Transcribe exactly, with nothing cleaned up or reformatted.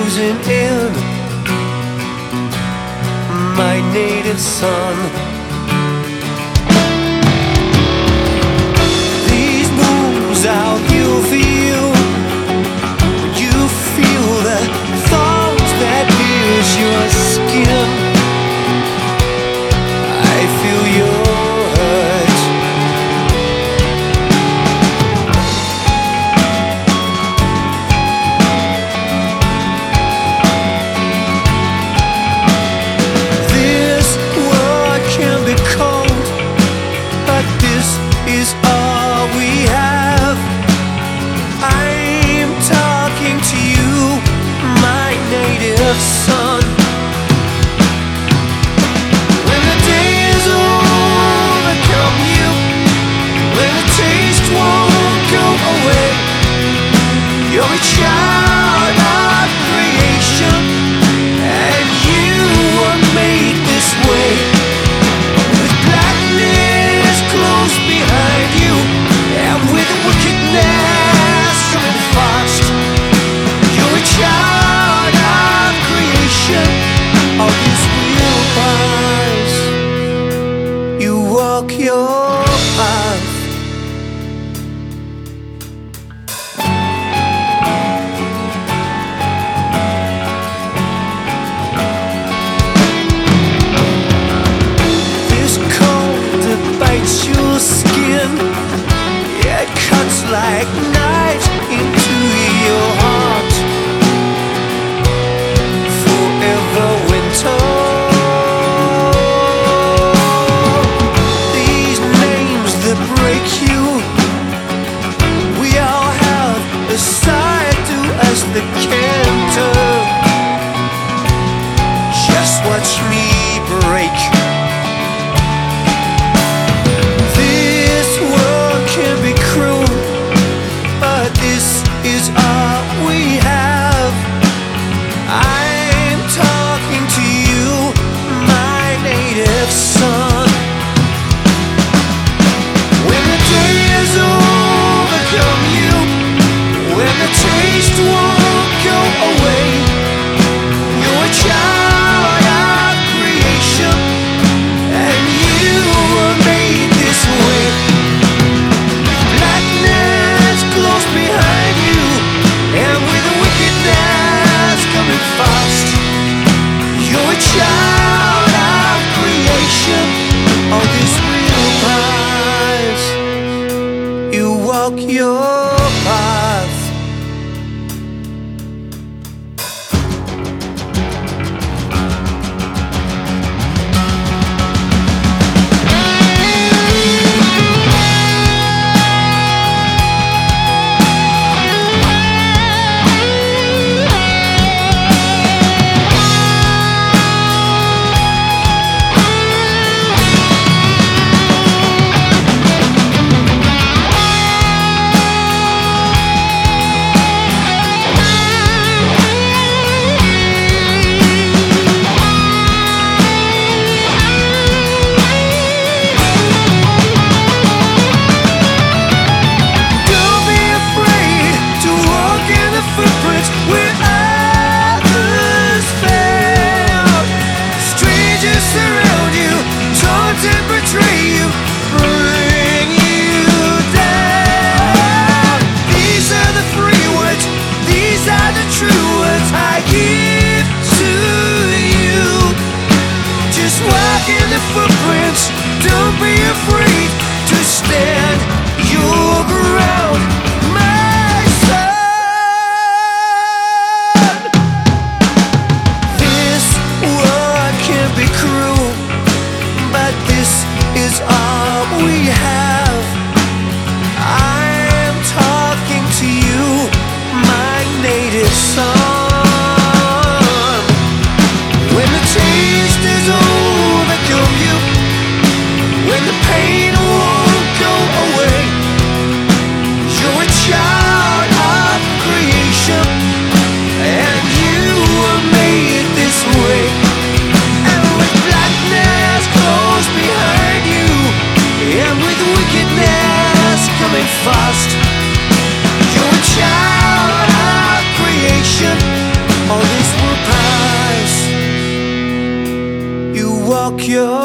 closing in, my native son. These moves out you feel, you feel the thorns that pierce your skin. I feel your hurt. This world can be cold, but this is all we have. I'm talking to you, my native son. When the days overcome you, when the taste won't go away, you're a child of creation, and you were made this way. With blackness close behind you, and with wickedness coming fast, you're a child of creation. All these real paths, you walk your path. This cold that bites your skin, it cuts like knives into your heart. Forever winter. These names that break you, we all have a side to us that can't turn. Just watch me break. This world can be cruel, but this is all we have. I'm talking to you, my native son. When the days overcome you, when the taste won't go away, you're a child of creation, and you were made this way. Blackness close behind you, and with wickedness coming fast, you're a child of creation. All these real paths, you walk your path. Don't be afraid to walk in the footprints where others failed. Strangers surround you, taunt and betray you, bring you down. These are the free words, these are the true words I give to you. Just walk in the footprints, don't be afraid to stand your ground, my son. This world can be cruel, but this is all we have. I'm talking to you, my native son. When the taste is overcome you, when the pain won't go away, you're a child of creation, and you were made this way. And with blackness close behind you, and with wickedness coming fast, you're a child of creation. cure.